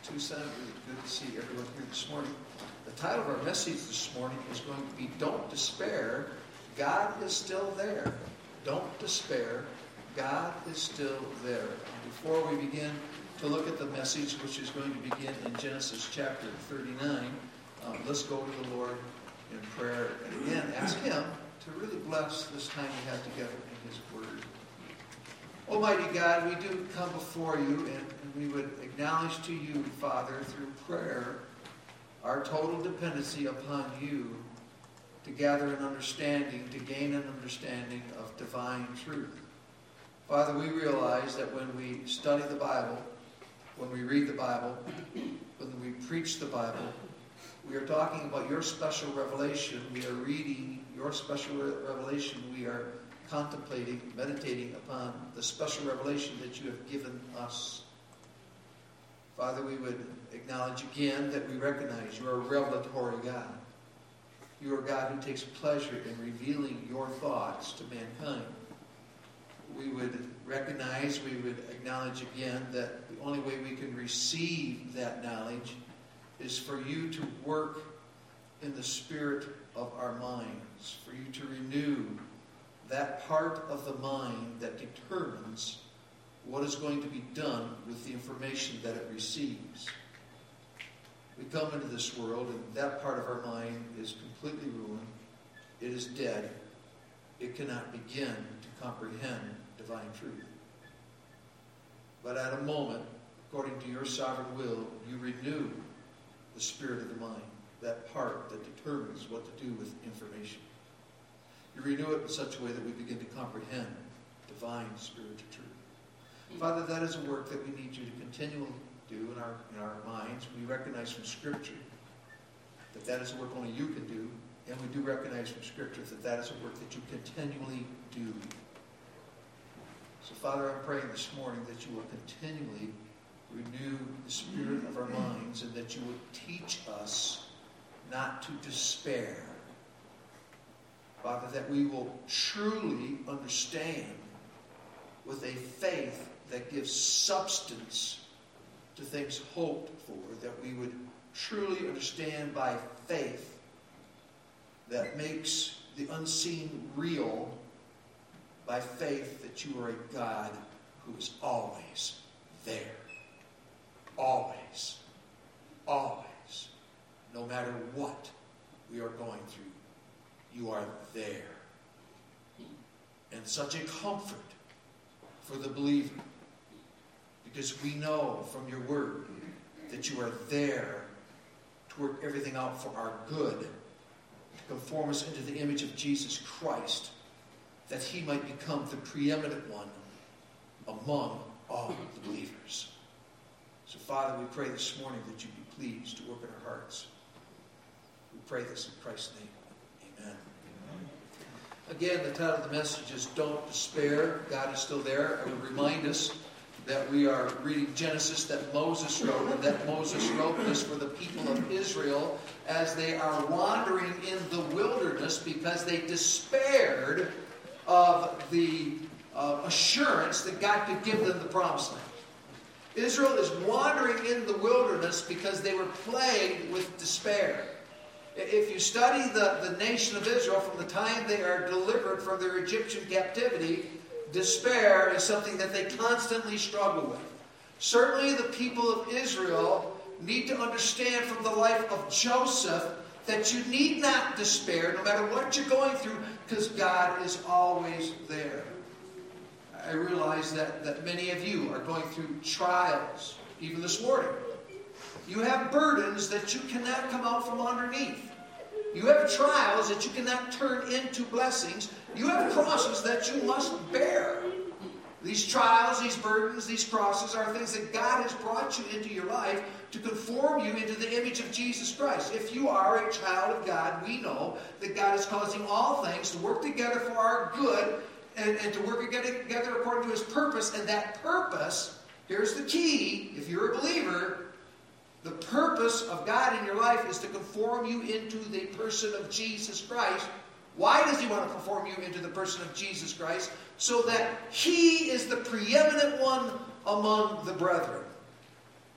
Tucson. Really good to see everyone here this morning. The title of our message this morning is going to be Don't Despair, God is Still There. Don't despair, God is still there. And before we begin to look at the message, which is going to begin in Genesis chapter 39, let's go to the Lord in prayer and again ask Him to really bless this time we have together in His Word. Almighty God, we do come before you and we would acknowledge to you, Father, through prayer, our total dependency upon you to gather an understanding, to gain an understanding of divine truth. Father, we realize that when we study the Bible, when we read the Bible, when we preach the Bible, we are talking about your special revelation. We are reading your special revelation. We are contemplating, meditating upon the special revelation that you have given us. Father, we would acknowledge again that we recognize you are a revelatory God. You are a God who takes pleasure in revealing your thoughts to mankind. We would recognize, we would acknowledge again that the only way we can receive that knowledge is for you to work in the spirit of our minds, for you to renew that part of the mind that determines what is going to be done with the information that it receives. We come into this world and that part of our mind is completely ruined. It is dead. It cannot begin to comprehend divine truth. But at a moment, according to your sovereign will, you renew the spirit of the mind, that part that determines what to do with information. You renew it in such a way that we begin to comprehend divine spiritual truth. Father, that is a work that we need you to continually do in our minds. We recognize from Scripture that that is a work only you can do, and we do recognize from Scripture that that is a work that you continually do. So, Father, I'm praying this morning that you will continually renew the spirit of our minds and that you will teach us not to despair. Father, that we will truly understand with a faith that gives substance to things hoped for, that we would truly understand by faith that makes the unseen real, by faith that you are a God who is always there. Always. Always. No matter what we are going through, you are there. And such a comfort for the believer, because we know from your word that you are there to work everything out for our good, to conform us into the image of Jesus Christ, that he might become the preeminent one among all the believers. So, Father, we pray this morning that you be pleased to work in our hearts. We pray this in Christ's name. Amen. Again, the title of the message is Don't Despair, God is Still There. I would remind us that we are reading Genesis that Moses wrote, and that Moses wrote this for the people of Israel as they are wandering in the wilderness because they despaired of the assurance that God could give them the promised land. Israel is wandering in the wilderness because they were plagued with despair. If you study the nation of Israel from the time they are delivered from their Egyptian captivity, despair is something that they constantly struggle with. Certainly the people of Israel need to understand from the life of Joseph that you need not despair no matter what you're going through, because God is always there. I realize that many of you are going through trials, even this morning. You have burdens that you cannot come out from underneath. You have trials that you cannot turn into blessings. You have crosses that you must bear. These trials, these burdens, these crosses are things that God has brought you into your life to conform you into the image of Jesus Christ. If you are a child of God, we know that God is causing all things to work together for our good and to work together according to His purpose. And that purpose, here's the key, if you're a believer, the purpose of God in your life is to conform you into the person of Jesus Christ. Why does He want to conform you into the person of Jesus Christ? So that He is the preeminent one among the brethren.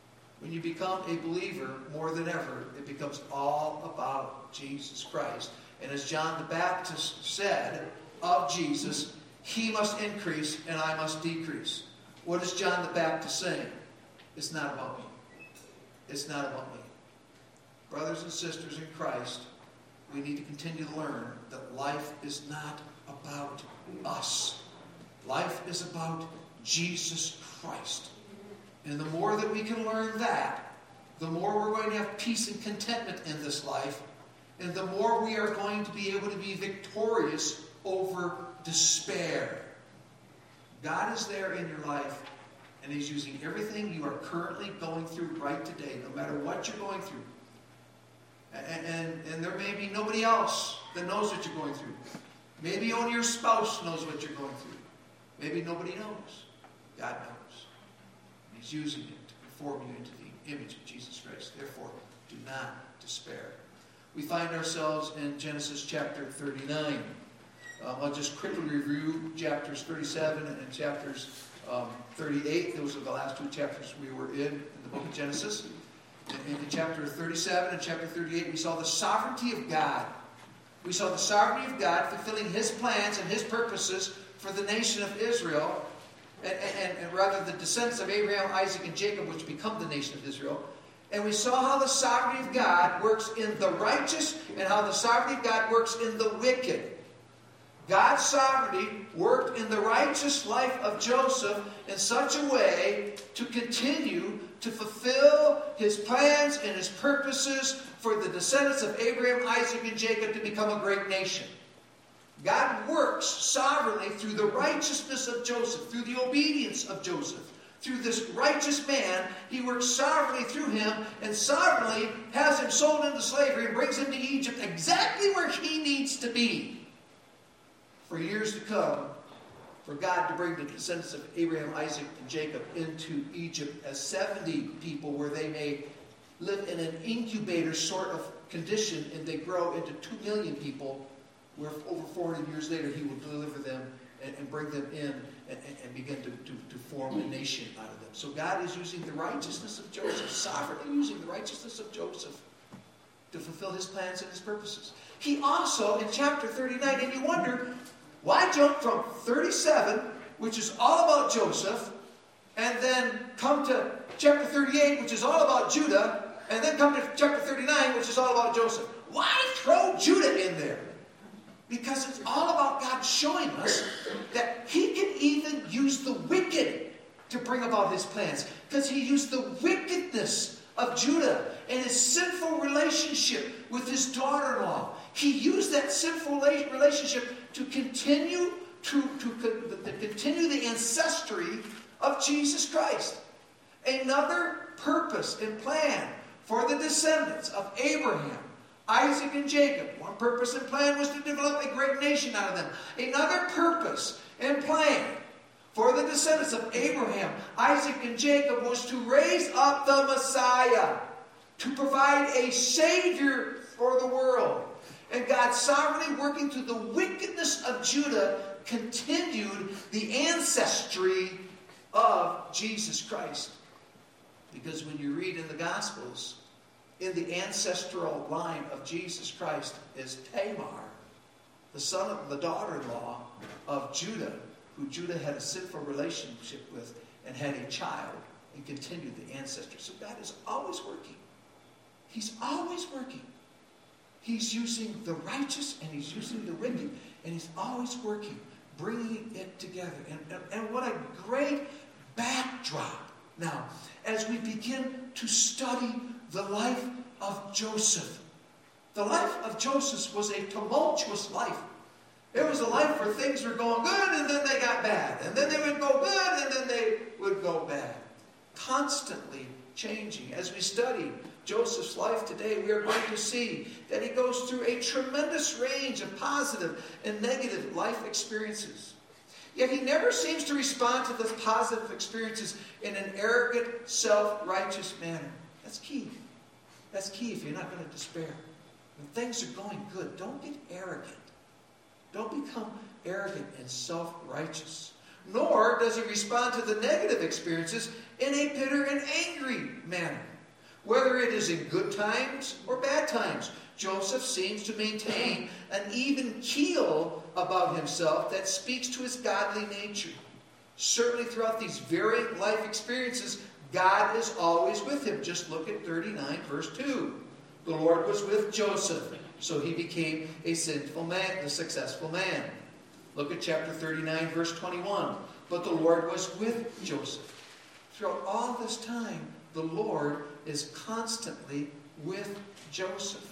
When you become a believer, more than ever, it becomes all about Jesus Christ. And as John the Baptist said of Jesus, he must increase and I must decrease. What is John the Baptist saying? It's not about me. It's not about me. Brothers and sisters in Christ, we need to continue to learn that life is not about us. Life is about Jesus Christ. And the more that we can learn that, the more we're going to have peace and contentment in this life, and the more we are going to be able to be victorious over despair. God is there in your life, and He's using everything you are currently going through right today, no matter what you're going through. And there may be nobody else that knows what you're going through. Maybe only your spouse knows what you're going through. Maybe nobody knows. God knows. He's using it to conform you into the image of Jesus Christ. Therefore, do not despair. We find ourselves in Genesis chapter 39. I'll just quickly review chapters 37 and chapters 38. Those are the last two chapters we were in the book of Genesis. In chapter 37 and chapter 38, we saw the sovereignty of God. We saw the sovereignty of God fulfilling His plans and His purposes for the nation of Israel, and rather the descendants of Abraham, Isaac, and Jacob, which become the nation of Israel. And we saw how the sovereignty of God works in the righteous and how the sovereignty of God works in the wicked. God's sovereignty worked in the righteous life of Joseph in such a way to continue to fulfill His plans and His purposes for the descendants of Abraham, Isaac, and Jacob to become a great nation. God works sovereignly through the righteousness of Joseph, through the obedience of Joseph. Through this righteous man, He works sovereignly through him and sovereignly has him sold into slavery and brings him to Egypt exactly where he needs to be for years to come, for God to bring the descendants of Abraham, Isaac, and Jacob into Egypt as 70 people where they may live in an incubator sort of condition and they grow into 2 million people where over 400 years later He will deliver them and bring them in and begin to form a nation out of them. So God is using the righteousness of Joseph, sovereignly using the righteousness of Joseph to fulfill His plans and His purposes. He also, in chapter 39, and you wonder, why jump from 37, which is all about Joseph, and then come to chapter 38, which is all about Judah, and then come to chapter 39, which is all about Joseph? Why throw Judah in there? Because it's all about God showing us that He can even use the wicked to bring about His plans. Because He used the wickedness of Judah and his sinful relationship with his daughter-in-law. He used that sinful relationship to continue continue the ancestry of Jesus Christ. Another purpose and plan for the descendants of Abraham, Isaac, and Jacob. One purpose and plan was to develop a great nation out of them. Another purpose and plan for the descendants of Abraham, Isaac, and Jacob was to raise up the Messiah, to provide a Savior for the world. And God, sovereignly working through the wickedness of Judah, continued the ancestry of Jesus Christ. Because when you read in the Gospels, in the ancestral line of Jesus Christ is Tamar, the daughter-in-law of Judah, who Judah had a sinful relationship with and had a child and continued the ancestry. So God is always working. He's always working. He's using the righteous and He's using the wicked. And He's always working, bringing it together. And what a great backdrop. Now, as we begin to study the life of Joseph. The life of Joseph was a tumultuous life. It was a life where things were going good and then they got bad. And then they would go good and then they would go bad. Constantly changing. As we study Joseph's life today, we are going to see that he goes through a tremendous range of positive and negative life experiences. Yet he never seems to respond to those positive experiences in an arrogant, self-righteous manner. That's key. That's key if you're not going to despair. When things are going good, don't get arrogant. Don't become arrogant and self-righteous. Nor does he respond to the negative experiences in a bitter and angry manner. Whether it is in good times or bad times, Joseph seems to maintain an even keel about himself that speaks to his godly nature. Certainly throughout these varying life experiences, God is always with him. Just look at 39 verse 2. The Lord was with Joseph, so he became a successful man. Look at chapter 39 verse 21. But the Lord was with Joseph. Throughout all this time, the Lord is constantly with Joseph.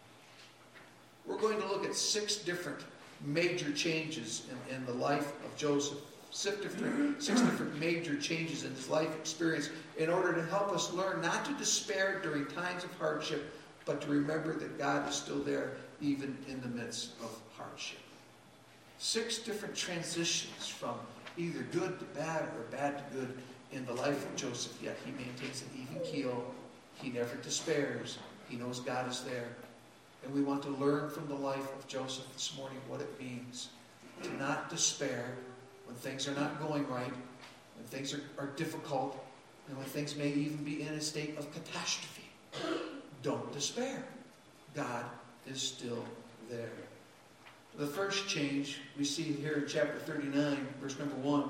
We're going to look at 6 different major changes in the life of Joseph. 6 different major changes in his life experience in order to help us learn not to despair during times of hardship, but to remember that God is still there even in the midst of hardship. 6 different transitions from either good to bad or bad to good in the life of Joseph, yet he maintains an even keel. He never despairs. He knows God is there. And we want to learn from the life of Joseph this morning what it means to not despair when things are not going right, when things are difficult, and when things may even be in a state of catastrophe. Don't despair. God is still there. The first change we see here in chapter 39, verse number 1.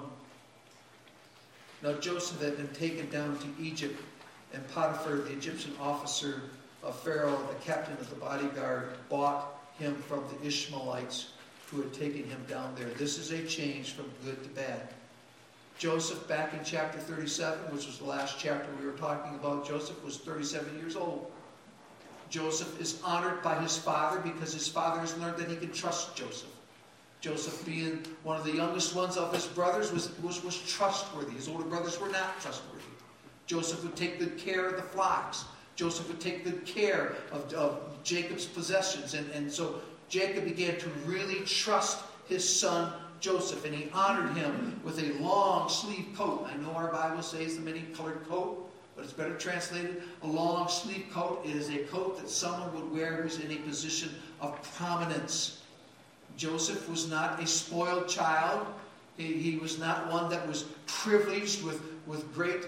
Now Joseph had been taken down to Egypt, and Potiphar, the Egyptian officer of Pharaoh, the captain of the bodyguard, bought him from the Ishmaelites who had taken him down there. This is a change from good to bad. Joseph, back in chapter 37, which was the last chapter we were talking about, Joseph was 37 years old. Joseph is honored by his father because his father has learned that he can trust Joseph. Joseph, being one of the youngest ones of his brothers, was trustworthy. His older brothers were not trustworthy. Joseph would take good care of the flocks. Joseph would take good care of Jacob's possessions. And so Jacob began to really trust his son Joseph, and he honored him with a long sleeve coat. I know our Bible says the many-colored coat, but it's better translated a long sleeve coat. It is a coat that someone would wear who's in a position of prominence. Joseph was not a spoiled child. He was not one that was privileged with great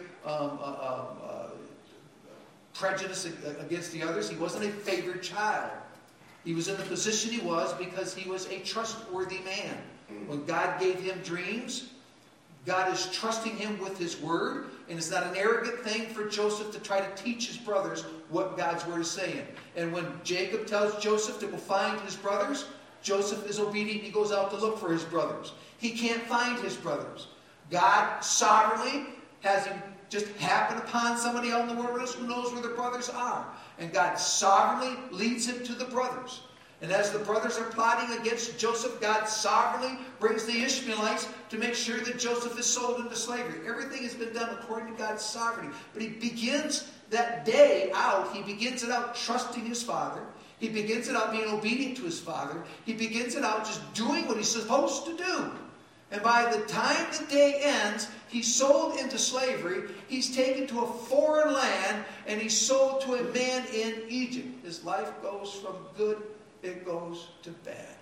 prejudice against the others. He wasn't a favored child. He was in the position he was because he was a trustworthy man. When God gave him dreams, God is trusting him with his word, and it's not an arrogant thing for Joseph to try to teach his brothers what God's word is saying. And when Jacob tells Joseph to go find his brothers, Joseph is obedient. He goes out to look for his brothers. He can't find his brothers. God sovereignly has him just happen upon somebody out in the wilderness who knows where the brothers are. And God sovereignly leads him to the brothers. And as the brothers are plotting against Joseph, God sovereignly brings the Ishmaelites to make sure that Joseph is sold into slavery. Everything has been done according to God's sovereignty. But he begins that day out, he begins it out trusting his father. He begins it out being obedient to his father. He begins it out just doing what he's supposed to do. And by the time the day ends, he's sold into slavery. He's taken to a foreign land, and he's sold to a man in Egypt. His life goes from good, it goes to bad.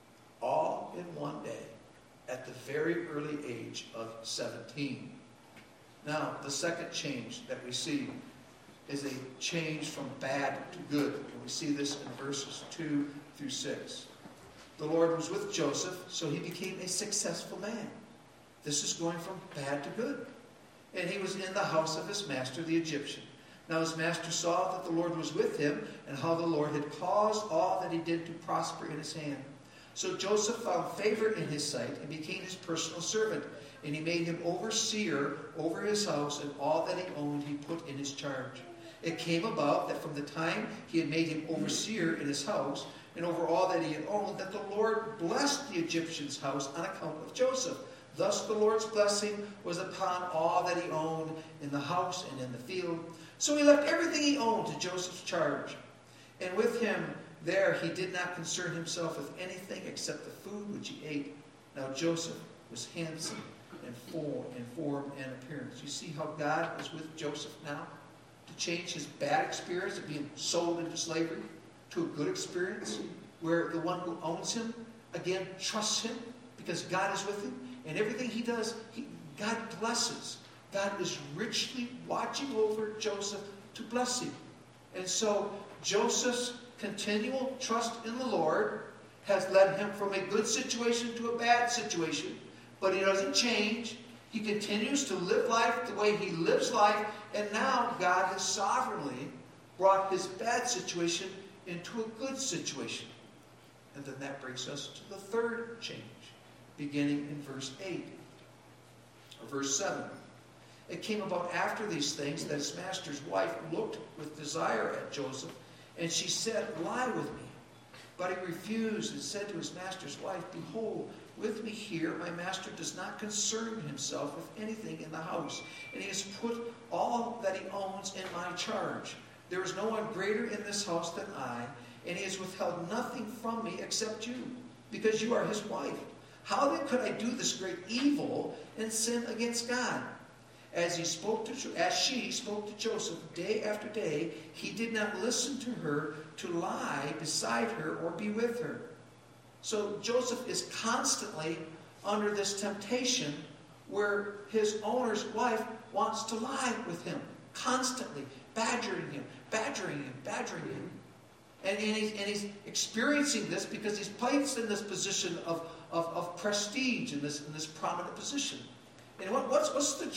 All in one day, at the very early age of 17. Now, the second change that we see is a change from bad to good. And we see this in verses 2 through 6. The Lord was with Joseph, so he became a successful man. This is going from bad to good. And he was in the house of his master, the Egyptian. Now his master saw that the Lord was with him, and how the Lord had caused all that he did to prosper in his hand. So Joseph found favor in his sight and became his personal servant. And he made him overseer over his house, and all that he owned he put in his charge. It came about that from the time he had made him overseer in his house, and over all that he had owned, that the Lord blessed the Egyptian's house on account of Joseph. Thus the Lord's blessing was upon all that he owned in the house and in the field. So he left everything he owned to Joseph's charge. And with him there he did not concern himself with anything except the food which he ate. Now Joseph was handsome in form and appearance. You see how God is with Joseph now? To change his bad experience of being sold into slavery to a good experience where the one who owns him, again, trusts him because God is with him. And everything he does, God blesses. God is richly watching over Joseph to bless him. And so Joseph's continual trust in the Lord has led him from a good situation to a bad situation. But he doesn't change. He continues to live life the way he lives life. And now God has sovereignly brought his bad situation into a good situation. And then that brings us to the third change, beginning in verse 8, or verse 7. It came about after these things that his master's wife looked with desire at Joseph, and she said, "Lie with me." But he refused and said to his master's wife, "Behold, with me here my master does not concern himself with anything in the house, and he has put all that he owns in my charge. There is no one greater in this house than I, and he has withheld nothing from me except you, because you are his wife. How then could I do this great evil and sin against God?" As she spoke to Joseph day after day, he did not listen to her to lie beside her or be with her. So Joseph is constantly under this temptation where his owner's wife wants to lie with him, constantly badgering him. And he's experiencing this because he's placed in this position of prestige, in this prominent position. And what's the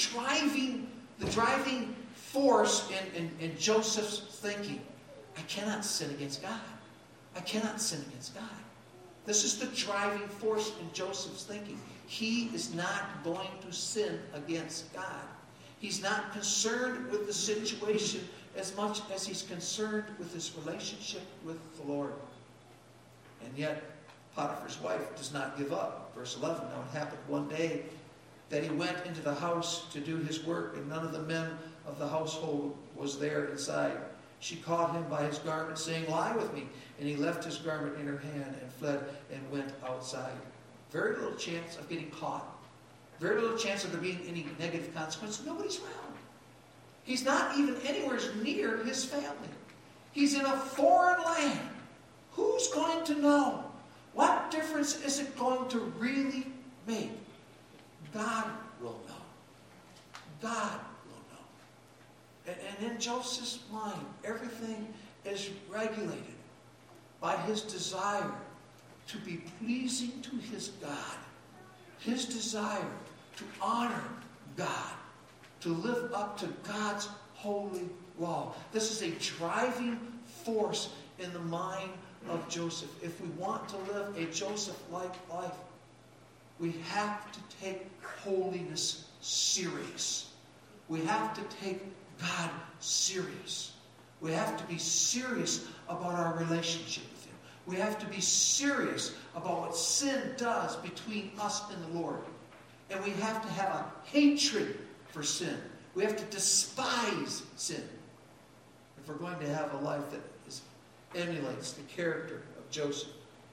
driving force in Joseph's thinking? I cannot sin against God. I cannot sin against God. This is the driving force in Joseph's thinking. He is not going to sin against God. He's not concerned with the situation as much as he's concerned with his relationship with the Lord. And yet, Potiphar's wife does not give up. Verse 11, now it happened one day that he went into the house to do his work, and none of the men of the household was there inside. She caught him by his garment, saying, "Lie with me." And he left his garment in her hand and fled and went outside. Very little chance of getting caught. Very little chance of there being any negative consequence. Nobody's around. He's not even anywhere near his family. He's in a foreign land. Who's going to know? What difference is it going to really make? God will know. God will know. And in Joseph's mind, everything is regulated by his desire to be pleasing to his God. His desire to honor God, to live up to God's holy law. This is a driving force in the mind of Joseph. If we want to live a Joseph-like life, we have to take holiness serious. We have to take God serious. We have to be serious about our relationship with him. We have to be serious about what sin does between us and the Lord. And we have to have a hatred for sin. We have to despise sin. If we're going to have a life that emulates the character of Joseph.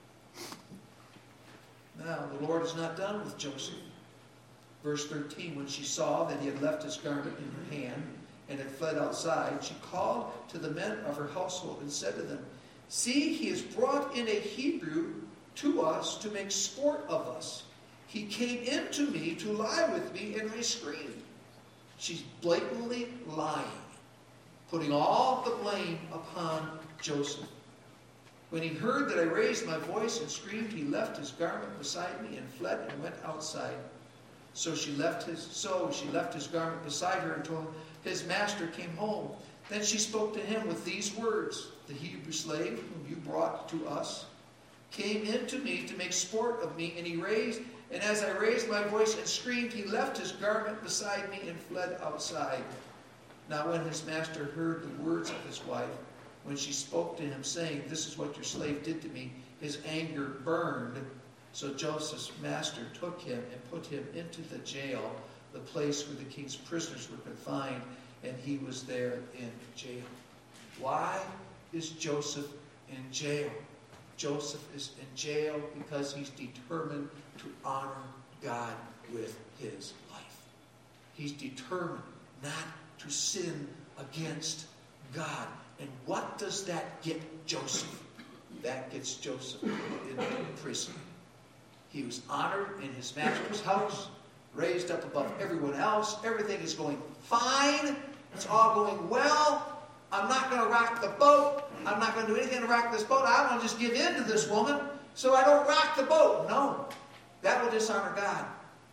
Now, the Lord is not done with Joseph. Verse 13, when she saw that he had left his garment in her hand and had fled outside, she called to the men of her household and said to them, "See, he has brought in a Hebrew to us to make sport of us. He came in to me to lie with me, and I screamed." She's blatantly lying, putting all the blame upon Joseph. When he heard that I raised my voice and screamed, he left his garment beside me and fled and went outside. So she left his garment beside her until his master came home. Then she spoke to him with these words, "The Hebrew slave whom you brought to us came in to me to make sport of me, and as I raised my voice and screamed, he left his garment beside me and fled outside." Now when his master heard the words of his wife, when she spoke to him, saying, "This is what your slave did to me," his anger burned. So Joseph's master took him and put him into the jail, the place where the king's prisoners were confined, and he was there in jail. Why is Joseph in jail? Joseph is in jail because he's determined to honor God with his life. He's determined not to sin against God. And what does that get Joseph? That gets Joseph into prison. He was honored in his master's house, raised up above everyone else. Everything is going fine. It's all going well. I'm not going to rock the boat. I'm not going to do anything to rock this boat. I want to just give in to this woman so I don't rock the boat. No, that will dishonor God.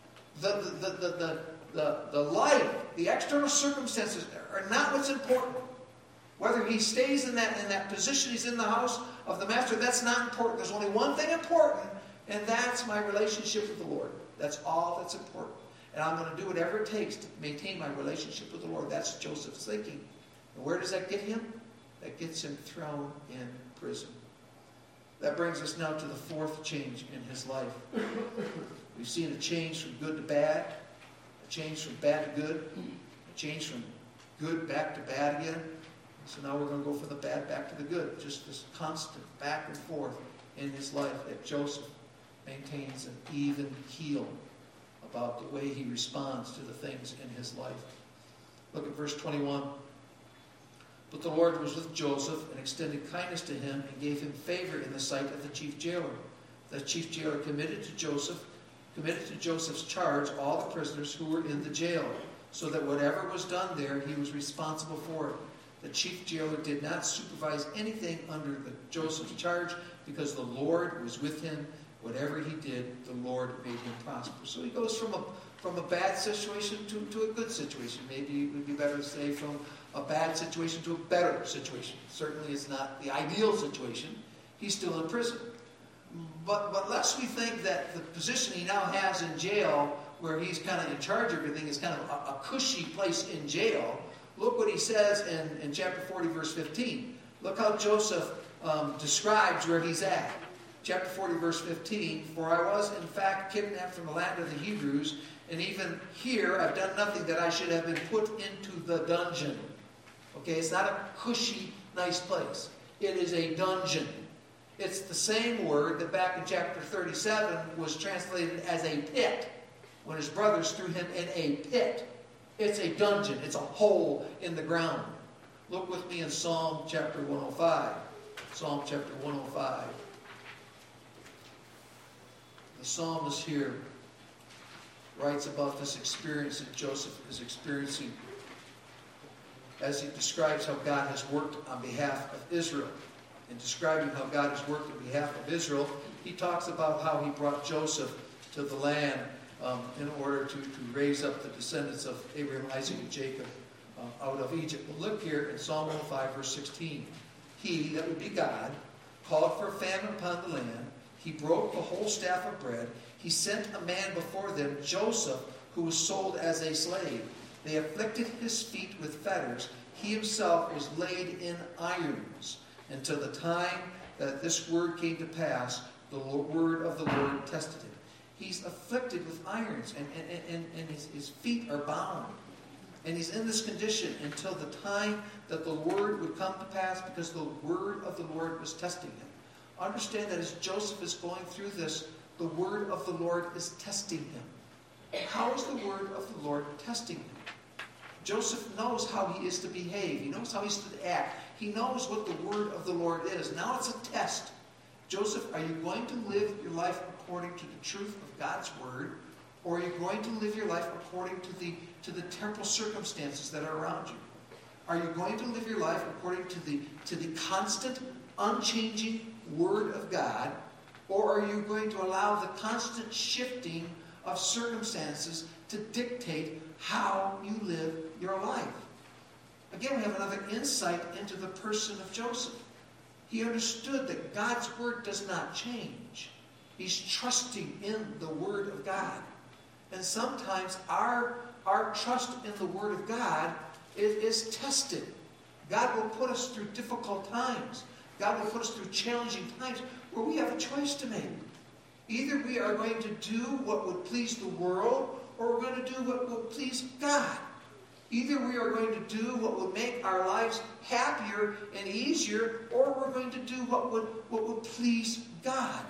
The life, the external circumstances are not what's important. Whether he stays in that position, he's in the house of the master, that's not important. There's only one thing important, and that's my relationship with the Lord. That's all that's important. And I'm going to do whatever it takes to maintain my relationship with the Lord. That's Joseph's thinking. And where does that get him? That gets him thrown in prison. That brings us now to the fourth change in his life. We've seen a change from good to bad, a change from bad to good, a change from good back to bad again. So now we're going to go from the bad back to the good. Just this constant back and forth in his life that Joseph maintains an even keel about the way he responds to the things in his life. Look at verse 21. But the Lord was with Joseph and extended kindness to him and gave him favor in the sight of the chief jailer. The chief jailer committed to Joseph's charge all the prisoners who were in the jail, so that whatever was done there, he was responsible for it. The chief jailer did not supervise anything under Joseph's charge because the Lord was with him. Whatever he did, the Lord made him prosper. So he goes from a bad situation to a good situation. Maybe it would be better to say from a bad situation to a better situation. Certainly it's not the ideal situation. He's still in prison. But lest we think that the position he now has in jail, where he's kind of in charge of everything, is kind of a cushy place in jail. Look what he says in chapter 40, verse 15. Look how Joseph describes where he's at. Chapter 40, verse 15, for I was in fact kidnapped from the land of the Hebrews, and even here I've done nothing that I should have been put into the dungeon. Okay, it's not a cushy, nice place. It is a dungeon. It's the same word that back in chapter 37 was translated as a pit, when his brothers threw him in a pit. It's a dungeon. It's a hole in the ground. Look with me in Psalm chapter 105. Psalm chapter 105. The psalmist here writes about this experience that Joseph is experiencing as he describes how God has worked on behalf of Israel. In describing how God has worked on behalf of Israel, he talks about how he brought Joseph to the land in order to raise up the descendants of Abraham, Isaac, and Jacob out of Egypt. But look here in Psalm 105, verse 16. He, that would be God, called for a famine upon the land. He broke the whole staff of bread. He sent a man before them, Joseph, who was sold as a slave. They afflicted his feet with fetters. He himself was laid in irons until the time that this word came to pass. The word of the Lord tested him. He's afflicted with irons, and his feet are bound. And he's in this condition until the time that the word would come to pass, because the word of the Lord was testing him. Understand that as Joseph is going through this, the word of the Lord is testing him. How is the word of the Lord testing him? Joseph knows how he is to behave. He knows how he's to act. He knows what the word of the Lord is. Now it's a test. Joseph, are you going to live your life according to the truth of God's word, or are you going to live your life according to the temporal circumstances that are around you? Are you going to live your life according to the constant, unchanging word of God, or are you going to allow the constant shifting of circumstances to dictate how you live your life? Again, we have another insight into the person of Joseph. He understood that God's word does not change. He's trusting in the word of God. And sometimes our trust in the word of God is tested. God will put us through difficult times. God will put us through challenging times where we have a choice to make. Either we are going to do what would please the world, or we're going to do what will please God. Either we are going to do what would make our lives happier and easier, or we're going to do what would please God.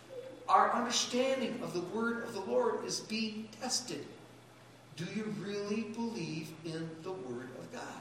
Our understanding of the word of the Lord is being tested. Do you really believe in the word of God?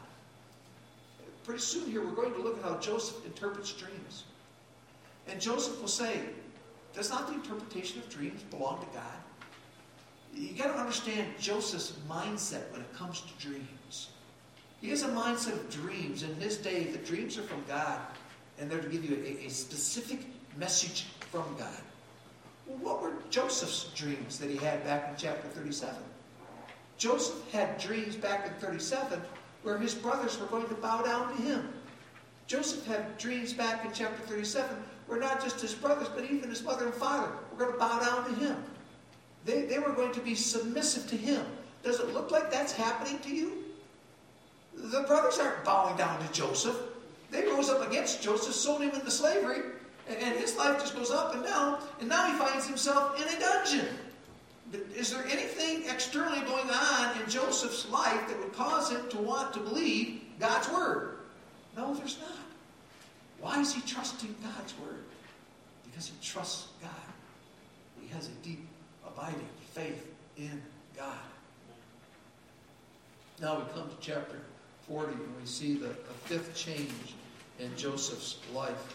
Pretty soon here we're going to look at how Joseph interprets dreams. And Joseph will say, does not the interpretation of dreams belong to God? You got to understand Joseph's mindset when it comes to dreams. He has a mindset of dreams. In his day, the dreams are from God, and they're to give you a specific message from God. Well, what were Joseph's dreams that he had back in chapter 37? Joseph had dreams back in 37 where his brothers were going to bow down to him. Joseph had dreams back in chapter 37 where not just his brothers, but even his mother and father were going to bow down to him. They were going to be submissive to him. Does it look like that's happening to you? The brothers aren't bowing down to Joseph. They rose up against Joseph, sold him into slavery, and his life just goes up and down, and now he finds himself in a dungeon. Is there anything externally going on in Joseph's life that would cause him to want to believe God's word? No, there's not. Why is he trusting God's word? Because he trusts God. He has a deep, abiding faith in God. Now we come to chapter 40, and we see the fifth change in Joseph's life.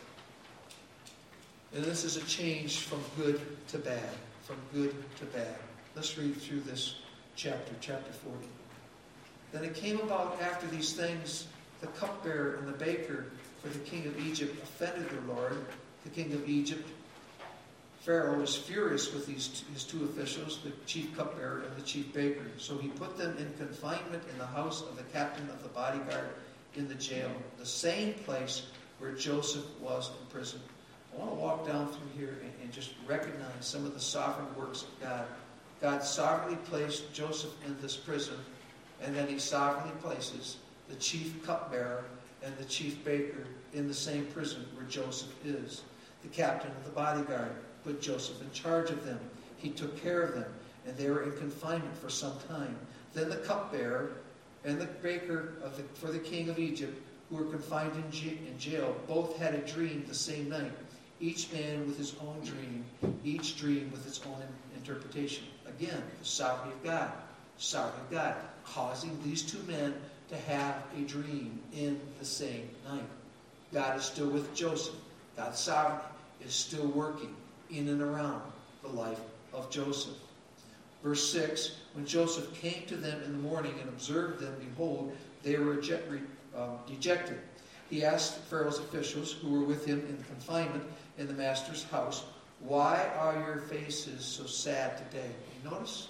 And this is a change from good to bad. From good to bad. Let's read through this chapter 40. Then it came about after these things, the cupbearer and the baker for the king of Egypt offended their lord, the king of Egypt. Pharaoh was furious with his two officials, the chief cupbearer and the chief baker. So he put them in confinement in the house of the captain of the bodyguard in the jail, the same place where Joseph was in prison. I want to walk down through here and just recognize some of the sovereign works of God. God sovereignly placed Joseph in this prison, and then he sovereignly places the chief cupbearer and the chief baker in the same prison where Joseph is. The captain of the bodyguard put Joseph in charge of them. He took care of them, and they were in confinement for some time. Then the cupbearer and the baker for the king of Egypt, who were confined in jail, both had a dream the same night. Each man with his own dream, each dream with its own interpretation. Again, the sovereignty of God. Sovereignty of God, causing these two men to have a dream in the same night. God is still with Joseph. God's sovereignty is still working in and around the life of Joseph. Verse 6, when Joseph came to them in the morning and observed them, behold, they were dejected. He asked Pharaoh's officials who were with him in confinement in the master's house, "Why are your faces so sad today?" You notice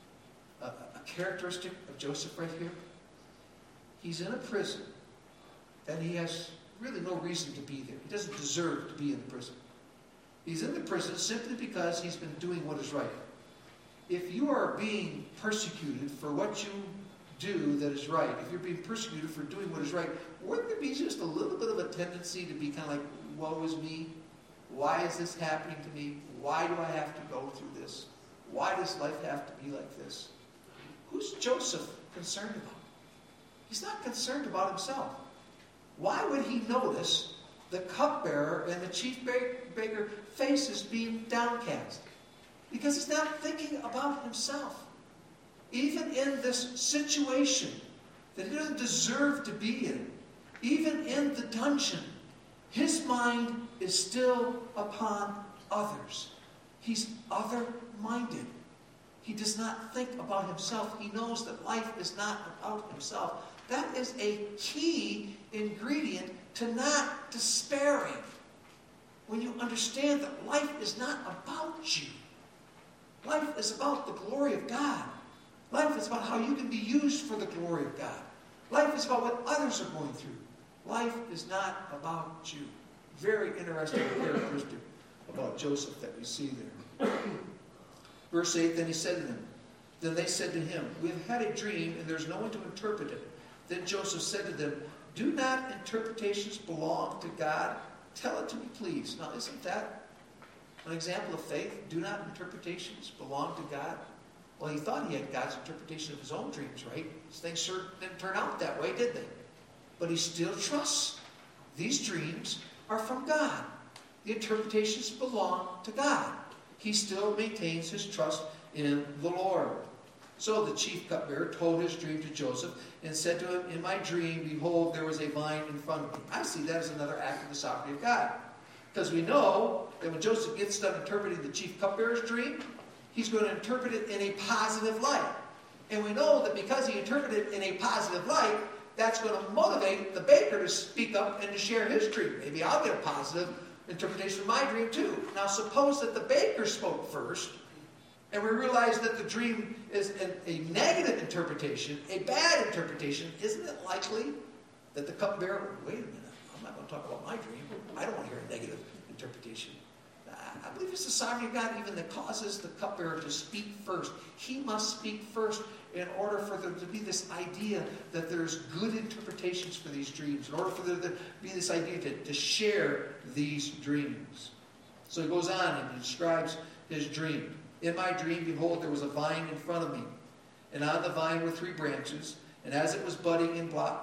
a characteristic of Joseph right here? He's in a prison and he has really no reason to be there. He doesn't deserve to be in the prison. He's in the prison simply because he's been doing what is right. If you are being persecuted for what you do that is right, if you're being persecuted for doing what is right, wouldn't there be just a little bit of a tendency to be kind of like, woe is me? Why is this happening to me? Why do I have to go through this? Why does life have to be like this? Who's Joseph concerned about? He's not concerned about himself. Why would he notice the cupbearer and the chief baker faces being downcast? Because he's not thinking about himself. Even in this situation that he doesn't deserve to be in, even in the dungeon, his mind is still upon others. He's other-minded. He does not think about himself. He knows that life is not about himself. That is a key ingredient to not despairing. When you understand that life is not about you. Life is about the glory of God. Life is about how you can be used for the glory of God. Life is about what others are going through. Life is not about you. Very interesting characteristic about Joseph that we see there. Verse 8, then he said to them, then they said to him, we have had a dream and there's no one to interpret it. Then Joseph said to them, do not interpretations belong to God? Tell it to me, please. Now, isn't that an example of faith? Do not interpretations belong to God? Well, he thought he had God's interpretation of his own dreams, right? Things sure didn't turn out that way, did they? But he still trusts these dreams are from God. The interpretations belong to God. He still maintains his trust in the Lord. So the chief cupbearer told his dream to Joseph and said to him, in my dream, behold, there was a vine in front of me. I see that as another act of the sovereignty of God. Because we know that when Joseph gets done interpreting the chief cupbearer's dream, he's going to interpret it in a positive light. And we know that because he interpreted it in a positive light, that's going to motivate the baker to speak up and to share his dream. Maybe I'll get a positive interpretation of my dream too. Now suppose that the baker spoke first, and we realize that the dream is a negative interpretation, a bad interpretation. Isn't it likely that the cupbearer, wait a minute, I'm not going to talk about my dream. I don't want to hear a negative interpretation. I believe it's the sovereignty of God even that causes the cupbearer to speak first. He must speak first in order for there to be this idea that there's good interpretations for these dreams, in order for there to be this idea to share these dreams. So he goes on and he describes his dream. In my dream, behold, there was a vine in front of me, and on the vine were 3 branches, and as it was budding,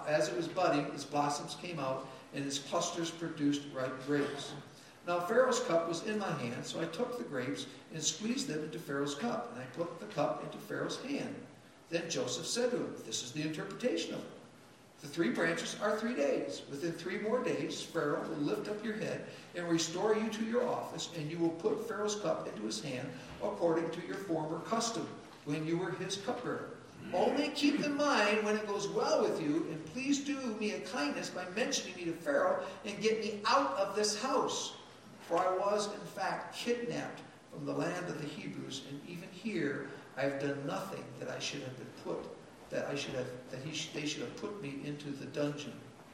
its blossoms came out, and its clusters produced ripe grapes. Now Pharaoh's cup was in my hand, so I took the grapes and squeezed them into Pharaoh's cup, and I put the cup into Pharaoh's hand. Then Joseph said to him, this is the interpretation of it. The 3 branches are 3 days. Within 3 more days, Pharaoh will lift up your head and restore you to your office, and you will put Pharaoh's cup into his hand according to your former custom, when you were his cupbearer. Only keep in mind when it goes well with you, and please do me a kindness by mentioning me to Pharaoh and get me out of this house. For I was, in fact, kidnapped from the land of the Hebrews, and even here I have done nothing that I should have been put, they should have put me into the dungeon.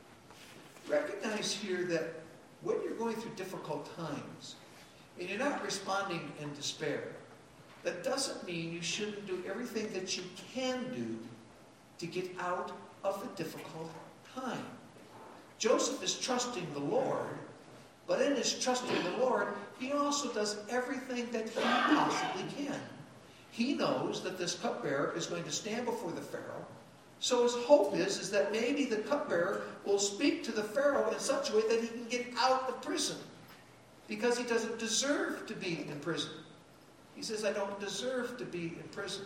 Recognize here that when you're going through difficult times, and you're not responding in despair, that doesn't mean you shouldn't do everything that you can do to get out of the difficult time. Joseph is trusting the Lord, but in his trusting the Lord, he also does everything that he possibly can. He knows that this cupbearer is going to stand before the Pharaoh, so his hope is that maybe the cupbearer will speak to the Pharaoh in such a way that he can get out of prison, because he doesn't deserve to be in prison. He says, I don't deserve to be in prison.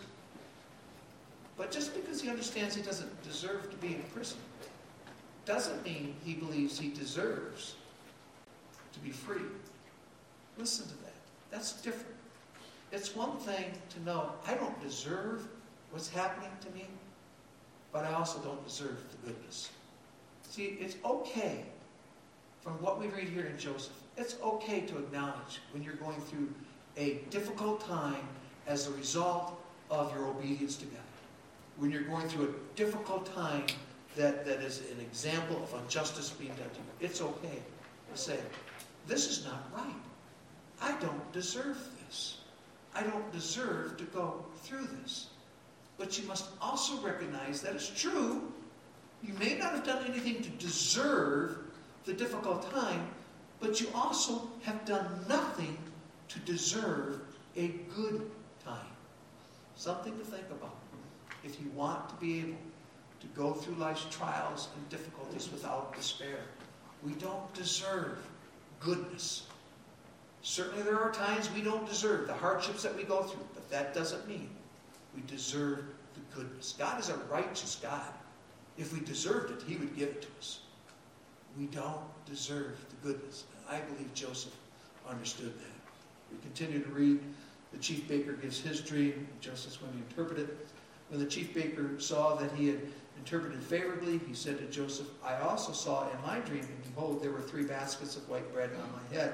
But just because he understands he doesn't deserve to be in prison doesn't mean he believes he deserves to be free. Listen to that. That's different. It's one thing to know I don't deserve what's happening to me, but I also don't deserve the goodness. See, it's okay, from what we read here in Joseph, it's okay to acknowledge when you're going through a difficult time as a result of your obedience to God. When you're going through a difficult time that is an example of injustice being done to you, it's okay to say, this is not right. I don't deserve this. I don't deserve to go through this. But you must also recognize that it's true. You may not have done anything to deserve the difficult time, but you also have done nothing to deserve a good time. Something to think about. If you want to be able to go through life's trials and difficulties without despair, we don't deserve goodness. Certainly there are times we don't deserve the hardships that we go through, but that doesn't mean we deserve the goodness. God is a righteous God. If we deserved it, he would give it to us. We don't deserve the goodness. And I believe Joseph understood that. We continue to read. The chief baker gives his dream. Joseph's going to interpret it. When the chief baker saw that he had interpreted favorably, he said to Joseph, I also saw in my dream, and behold, there were 3 baskets of white bread on my head.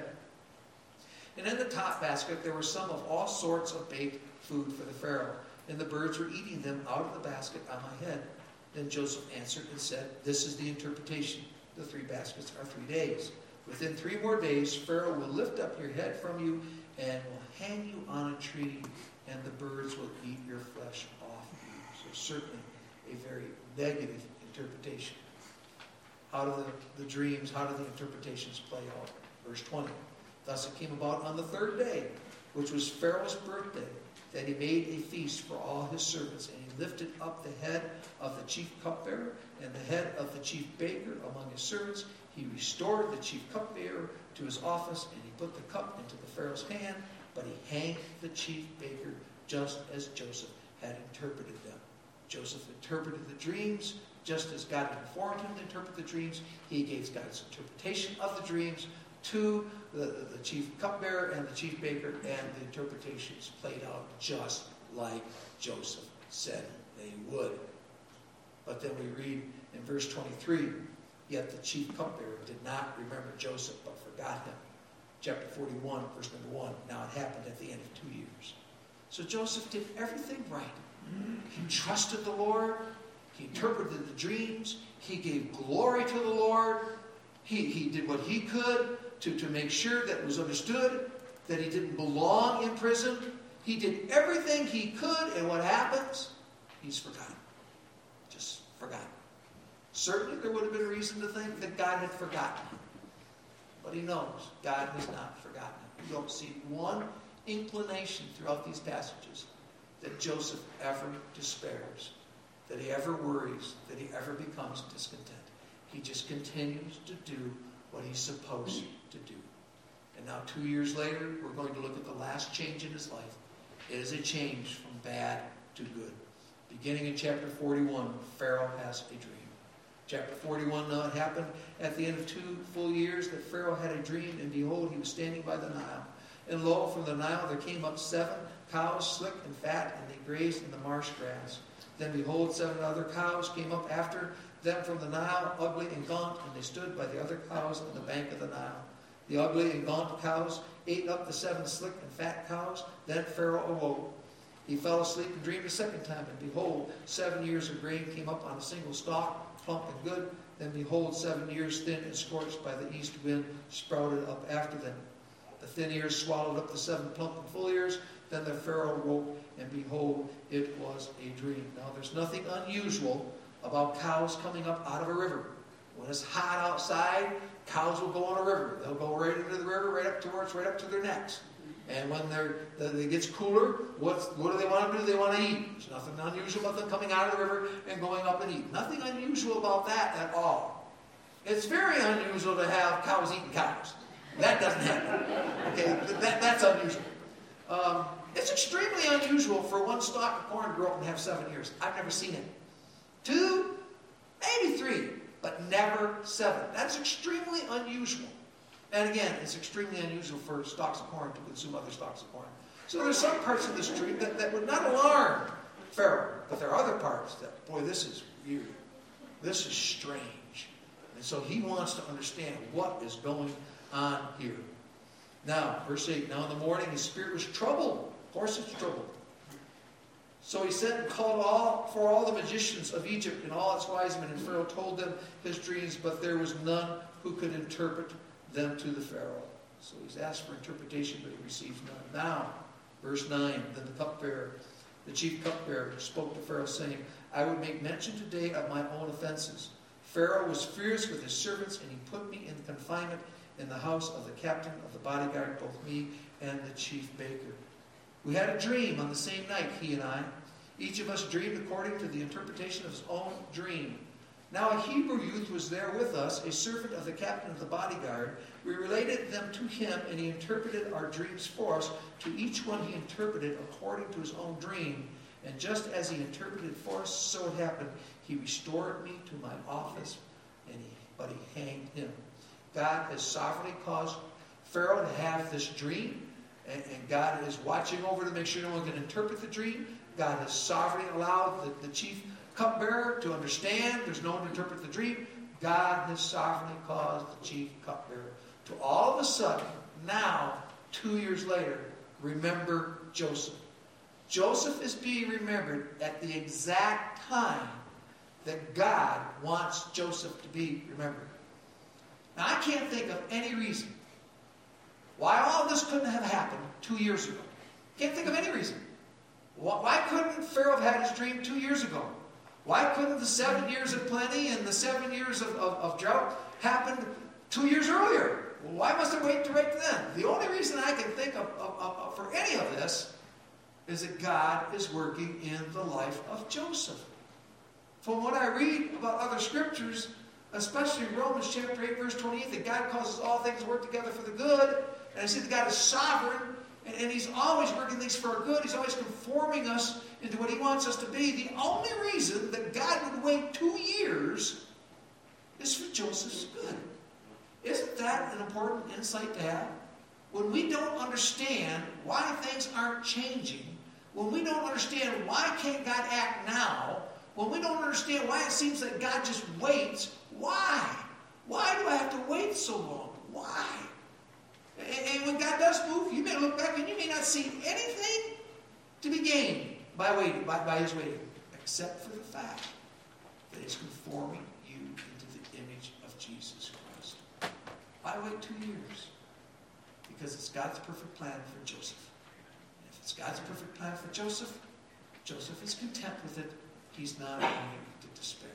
And in the top basket there were some of all sorts of baked food for the Pharaoh, and the birds were eating them out of the basket on my head. Then Joseph answered and said, this is the interpretation. The 3 baskets are 3 days. Within 3 more days, Pharaoh will lift up your head from you and will hang you on a tree, and the birds will eat your flesh off you. So certainly a very negative interpretation. How do the dreams, how do the interpretations play out? Verse 20. Thus it came about on the 3rd day, which was Pharaoh's birthday, that he made a feast for all his servants, and he lifted up the head of the chief cupbearer and the head of the chief baker among his servants. He restored the chief cupbearer to his office, and he put the cup into the Pharaoh's hand, but he hanged the chief baker just as Joseph had interpreted them. Joseph interpreted the dreams just as God had informed him to interpret the dreams. He gave God's interpretation of the dreams to the chief cupbearer and the chief baker, and the interpretations played out just like Joseph said they would. But then we read In verse 23, yet the chief cupbearer did not remember Joseph, but forgot him. Chapter 41, verse number 1. Now it happened at the end of 2 years. So Joseph did everything right. He trusted the Lord. He interpreted the dreams. He gave glory to the Lord. He did what he could to make sure that it was understood that he didn't belong in prison. He did everything he could, and what happens? He's forgotten. Just forgotten. Certainly there would have been a reason to think that God had forgotten him. But he knows God has not forgotten him. You don't see one inclination throughout these passages that Joseph ever despairs, that he ever worries, that he ever becomes discontent. He just continues to do what he's supposed to do. And now 2 years later, we're going to look at the last change in his life. It is a change from bad to good. Beginning in chapter 41, Pharaoh has a dream. Chapter 41, now it happened at the end of 2 full years that Pharaoh had a dream, and behold, he was standing by the Nile. And lo, from the Nile there came up 7 cows, slick and fat, and they grazed in the marsh grass. Then behold, 7 other cows came up after them from the Nile, ugly and gaunt, and they stood by the other cows on the bank of the Nile. The ugly and gaunt cows ate up the 7 slick and fat cows. Then Pharaoh awoke. He fell asleep and dreamed a second time, and behold, 7 years of grain came up on a single stalk, plump and good. Then behold, 7 years thin and scorched by the east wind sprouted up after them. The thin ears swallowed up the 7 plump and full ears. Then the Pharaoh woke, and behold, it was a dream. Now there's nothing unusual about cows coming up out of a river. When it's hot outside, cows will go on a river. They'll go right into the river, right up to their necks. And when it gets cooler, what do they want to do? They want to eat. There's nothing unusual about them coming out of the river and going up and eating. Nothing unusual about that at all. It's very unusual to have cows eating cows. That doesn't happen. Okay, that's unusual. It's extremely unusual for 1 stalk of corn to grow up and have 7 years. I've never seen it. 2, maybe 3, but never 7. That's extremely unusual. And again, it's extremely unusual for stalks of corn to consume other stalks of corn. So there's some parts of this tree that would not alarm Pharaoh, but there are other parts that, boy, this is weird. This is strange. And so he wants to understand what is going on here. Now, verse 8, now in the morning his spirit was troubled. Of course it's troubled. So he sent and called for all the magicians of Egypt and all its wise men, and Pharaoh told them his dreams, but there was none who could interpret them to the Pharaoh. So he's asked for interpretation, but he receives none. Now, verse 9, then the chief cupbearer, spoke to Pharaoh, saying, I would make mention today of my own offenses. Pharaoh was furious with his servants, and he put me in confinement in the house of the captain of the bodyguard, both me and the chief baker. We had a dream on the same night, he and I. Each of us dreamed according to the interpretation of his own dream. Now a Hebrew youth was there with us, a servant of the captain of the bodyguard. We related them to him, and he interpreted our dreams for us. To each one he interpreted according to his own dream. And just as he interpreted for us, so it happened. He restored me to my office, but he hanged him. God has sovereignly caused Pharaoh to have this dream, and God is watching over to make sure no one can interpret the dream. God has sovereignly allowed the chief cupbearer to understand. There's no one to interpret the dream. God has sovereignly caused the chief cupbearer to all of a sudden, now, 2 years later, remember Joseph. Joseph is being remembered at the exact time that God wants Joseph to be remembered. Now, I can't think of any reason why all this couldn't have happened 2 years ago. Can't think of any reason. Why couldn't Pharaoh have had his dream 2 years ago? Why couldn't the 7 years of plenty and the 7 years of drought happen 2 years earlier? Why must it wait to right then? The only reason I can think of for any of this is that God is working in the life of Joseph. From what I read about other scriptures, especially Romans chapter 8, verse 28, that God causes all things to work together for the good. And I see that God is sovereign, and he's always working things for our good. He's always conforming us into what he wants us to be. The only reason that God would wait 2 years is for Joseph's good. Isn't that an important insight to have? When we don't understand why things aren't changing, when we don't understand why can't God act now, when we don't understand why it seems that God just waits, why? Why do I have to wait so long? Why? And when God does move, you may look back and you may not see anything to be gained by his waiting, except for the fact that it's conforming you into the image of Jesus Christ. Why wait 2 years? Because it's God's perfect plan for Joseph. And if it's God's perfect plan for Joseph, Joseph is content with it. He's not going to despair.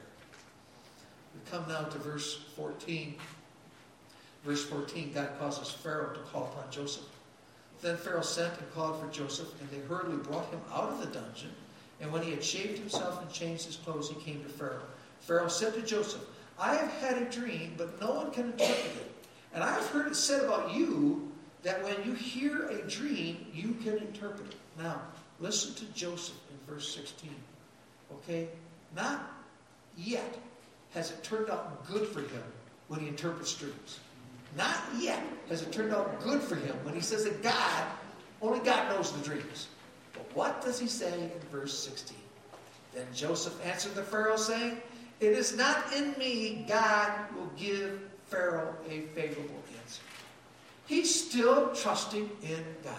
We come now to verse 14. Verse 14, God causes Pharaoh to call upon Joseph. Then Pharaoh sent and called for Joseph, and they hurriedly brought him out of the dungeon. And when he had shaved himself and changed his clothes, he came to Pharaoh. Pharaoh said to Joseph, I have had a dream, but no one can interpret it. And I have heard it said about you that when you hear a dream, you can interpret it. Now, listen to Joseph in verse 16. Okay? Not yet has it turned out good for him when he interprets dreams. Not yet has it turned out good for him when he says that only God knows the dreams. But what does he say in verse 16? Then Joseph answered the Pharaoh, saying, It is not in me. God will give Pharaoh a favorable answer. He's still trusting in God.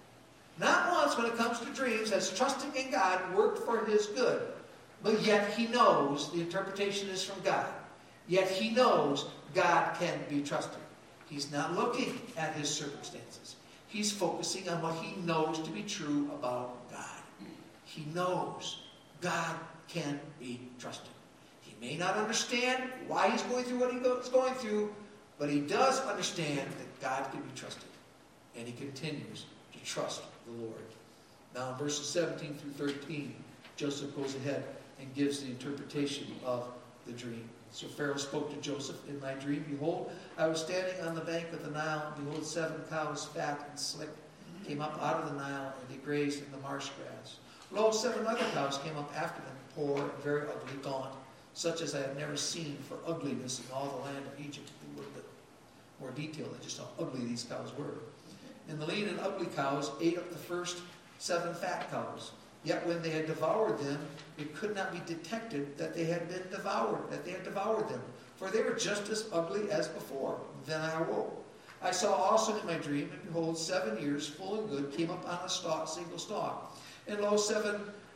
Not once when it comes to dreams has trusting in God worked for his good. But yet he knows the interpretation is from God. Yet he knows God can be trusted. He's not looking at his circumstances. He's focusing on what he knows to be true about God. He knows God can be trusted. He may not understand why he's going through what he's going through, but he does understand that God can be trusted. And he continues to trust the Lord. Now in verses 17 through 13, Joseph goes ahead and gives the interpretation of the dream. So Pharaoh spoke to Joseph in my dream. Behold, I was standing on the bank of the Nile. Behold, 7 cows, fat and slick, came up out of the Nile, and they grazed in the marsh grass. Lo, 7 other cows came up after them, poor and very ugly, gaunt, such as I have never seen for ugliness in all the land of Egypt. A little bit more detail than just how ugly these cows were. And the lean and ugly cows ate up the first 7 fat cows. Yet when they had devoured them, it could not be detected that they had been devoured, them, for they were just as ugly as before. Then I awoke. I saw also in my dream, and behold, 7 ears, full and good, came up on a stalk, single stalk. And lo, 7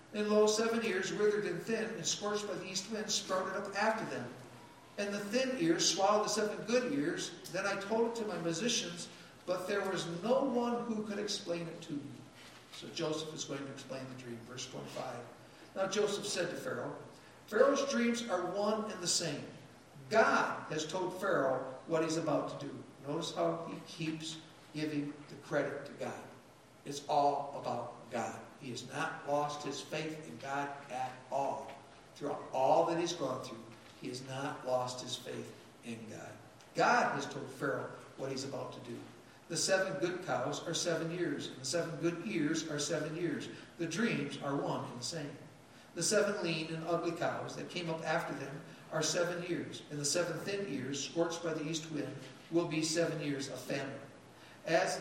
ears, withered and thin, and scorched by the east wind, sprouted up after them. And the thin ears swallowed the 7 good ears. Then I told it to my musicians, but there was no one who could explain it to me. So Joseph is going to explain the dream. Verse 25. Now Joseph said to Pharaoh, Pharaoh's dreams are one and the same. God has told Pharaoh what he's about to do. Notice how he keeps giving the credit to God. It's all about God. He has not lost his faith in God at all. Throughout all that he's gone through, he has not lost his faith in God. God has told Pharaoh what he's about to do. The 7 good cows are 7 years, and the 7 good ears are 7 years. The dreams are one and the same. The 7 lean and ugly cows that came up after them are 7 years, and the 7 thin ears, scorched by the east wind, will be 7 years of famine. As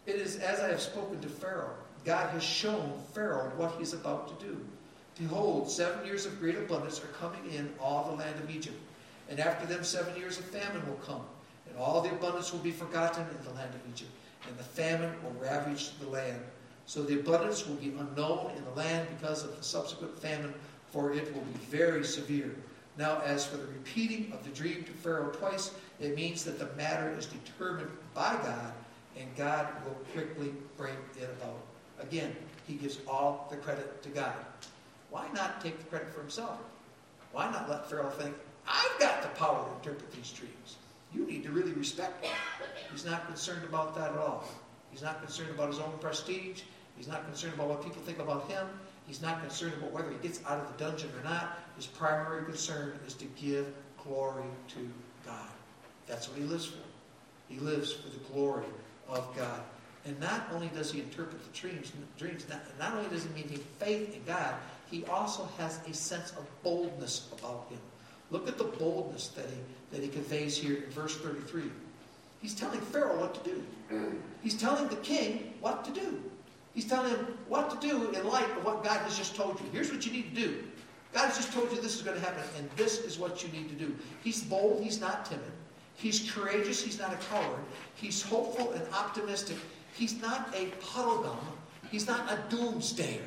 I have spoken to Pharaoh, God has shown Pharaoh what he's about to do. Behold, 7 years of great abundance are coming in all the land of Egypt, and after them 7 years of famine will come. And all the abundance will be forgotten in the land of Egypt, and the famine will ravage the land. So the abundance will be unknown in the land because of the subsequent famine, for it will be very severe. Now, as for the repeating of the dream to Pharaoh twice, it means that the matter is determined by God, and God will quickly bring it about. Again, he gives all the credit to God. Why not take the credit for himself? Why not let Pharaoh think, I've got the power to interpret these dreams? You need to really respect him. He's not concerned about that at all. He's not concerned about his own prestige. He's not concerned about what people think about him. He's not concerned about whether he gets out of the dungeon or not. His primary concern is to give glory to God. That's what he lives for. He lives for the glory of God. And not only does he interpret the dreams, not only does he maintain faith in God, he also has a sense of boldness about him. Look at the boldness that he conveys here in verse 33. He's telling Pharaoh what to do. He's telling the king what to do. He's telling him what to do in light of what God has just told you. Here's what you need to do. God has just told you this is going to happen, and this is what you need to do. He's bold. He's not timid. He's courageous. He's not a coward. He's hopeful and optimistic. He's not a puddle gum. He's not a doomsdayer.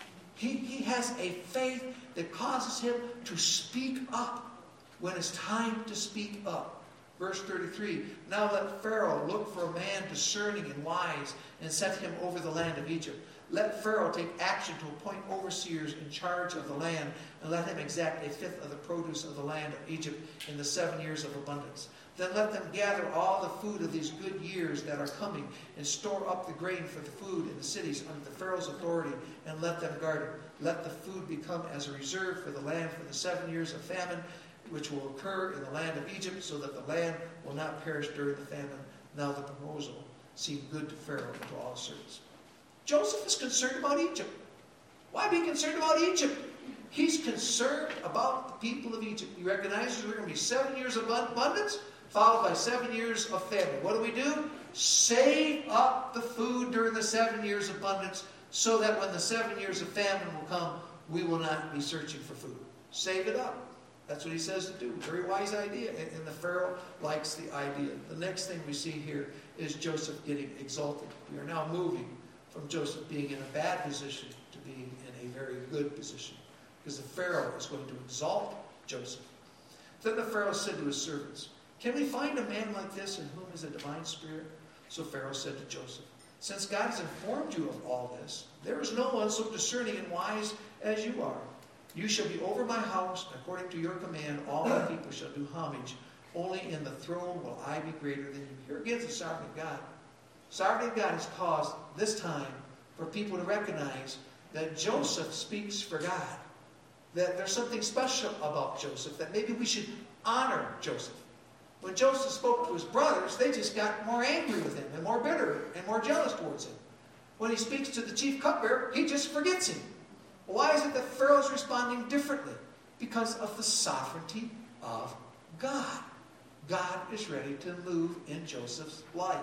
He has a faith that causes him to speak up when it's time to speak up. Verse 33, now let Pharaoh look for a man discerning and wise and set him over the land of Egypt. Let Pharaoh take action to appoint overseers in charge of the land, and let him exact a fifth of the produce of the land of Egypt in the 7 years of abundance. Then let them gather all the food of these good years that are coming, and store up the grain for the food in the cities under the Pharaoh's authority, and let them guard it. Let the food become as a reserve for the land for the 7 years of famine, which will occur in the land of Egypt, so that the land will not perish during the famine. Now the proposal seemed good to Pharaoh and to all his servants. Joseph is concerned about Egypt. Why be concerned about Egypt? He's concerned about the people of Egypt. He recognizes there are going to be 7 years of abundance, followed by 7 years of famine. What do? Save up the food during the 7 years of abundance, so that when the 7 years of famine will come, we will not be searching for food. Save it up. That's what he says to do. Very wise idea. And the Pharaoh likes the idea. The next thing we see here is Joseph getting exalted. We are now moving from Joseph being in a bad position to being in a very good position, because the Pharaoh is going to exalt Joseph. Then the Pharaoh said to his servants, can we find a man like this in whom is a divine spirit? So Pharaoh said to Joseph, since God has informed you of all this, there is no one so discerning and wise as you are. You shall be over my house, and according to your command, all my people shall do homage. Only in the throne will I be greater than you. Here again is the sovereignty of God. Sovereignty of God has caused this time for people to recognize that Joseph speaks for God. That there's something special about Joseph, that maybe we should honor Joseph. When Joseph spoke to his brothers, they just got more angry with him and more bitter and more jealous towards him. When he speaks to the chief cupbearer, he just forgets him. Why is it that Pharaoh's responding differently? Because of the sovereignty of God. God is ready to move in Joseph's life.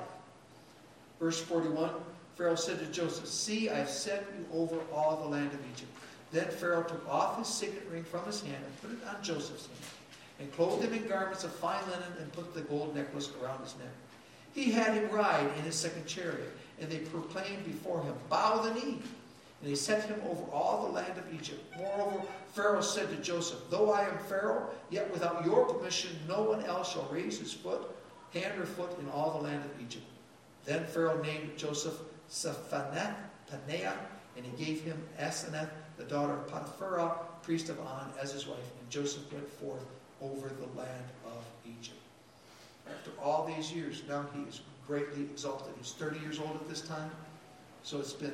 Verse 41, Pharaoh said to Joseph, see, I have set you over all the land of Egypt. Then Pharaoh took off his signet ring from his hand and put it on Joseph's hand, and clothed him in garments of fine linen, and put the gold necklace around his neck. He had him ride in his second chariot, and they proclaimed before him, bow the knee. And he set him over all the land of Egypt. Moreover, Pharaoh said to Joseph, though I am Pharaoh, yet without your permission no one else shall raise his hand or foot in all the land of Egypt. Then Pharaoh named Joseph Zaphenath-Paneah, and he gave him Asenath, the daughter of Potiphar, priest of On, as his wife. And Joseph went forth over the land of Egypt. After all these years, now he is greatly exalted. He's 30 years old at this time, so it's been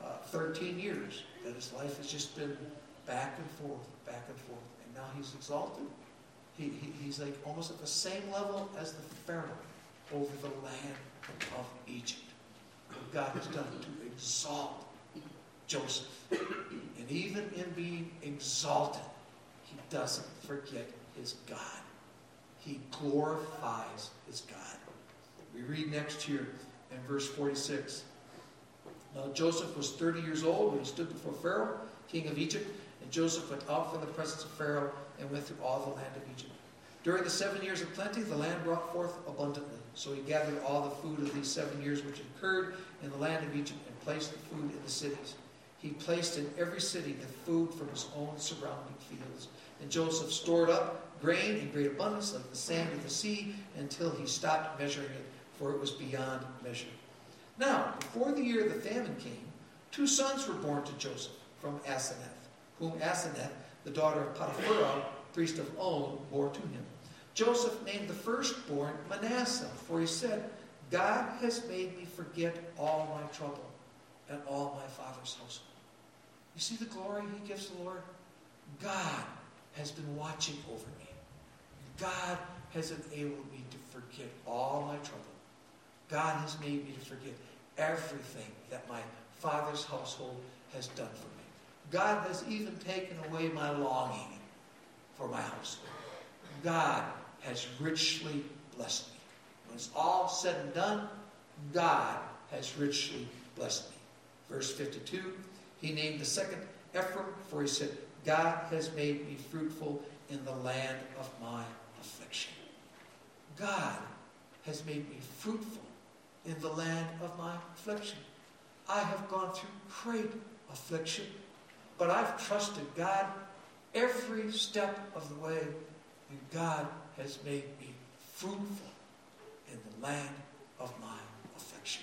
13 years that his life has just been back and forth, and now he's exalted. He's like almost at the same level as the Pharaoh over the land of Egypt. What God has done to exalt Joseph. And even in being exalted, he doesn't forget his God. He glorifies his God. We read next here in verse 46. Now Joseph was 30 years old when he stood before Pharaoh, king of Egypt, and Joseph went out from the presence of Pharaoh and went through all the land of Egypt. During the 7 years of plenty, the land brought forth abundantly. So he gathered all the food of these 7 years which occurred in the land of Egypt and placed the food in the cities. He placed in every city the food from his own surrounding fields. And Joseph stored up grain in great abundance like the sand of the sea until he stopped measuring it, for it was beyond measure. Now, before the year of the famine came, 2 sons were born to Joseph from Asenath, whom Asenath, the daughter of Potiphar, priest of On, bore to him. Joseph named the firstborn Manasseh, for he said, God has made me forget all my trouble and all my father's household. You see the glory he gives the Lord? God has been watching over me. God has enabled me to forget all my trouble. God has made me to forget everything that my father's household has done for me. God has even taken away my longing for my household. God has richly blessed me. When it's all said and done, God has richly blessed me. Verse 52, he named the second Ephraim, for he said, God has made me fruitful in the land of my affliction. God has made me fruitful in the land of my affliction. I have gone through great affliction, but I've trusted God every step of the way, and God has made me fruitful in the land of my affliction.